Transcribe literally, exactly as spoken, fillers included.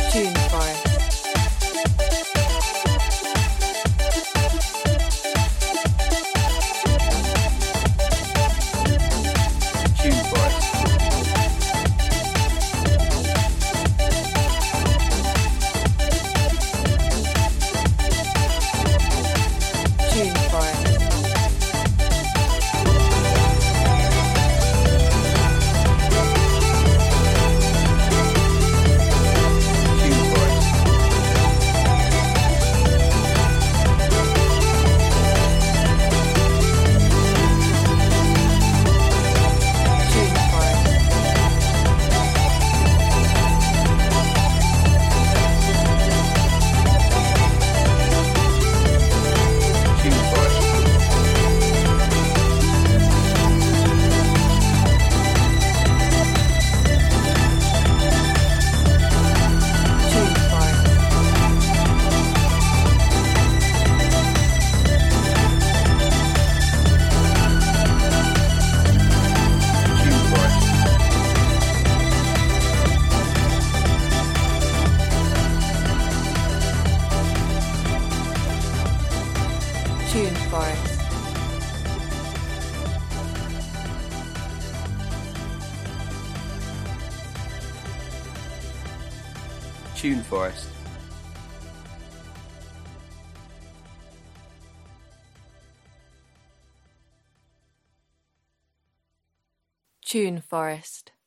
Tune Forest. Tune Forest. Tune Forest. Tune Forest. Tune Forest. Tune Forest. Tune Forest. Tune Forest. Tune Forest. Tune Forest. Tune Forest.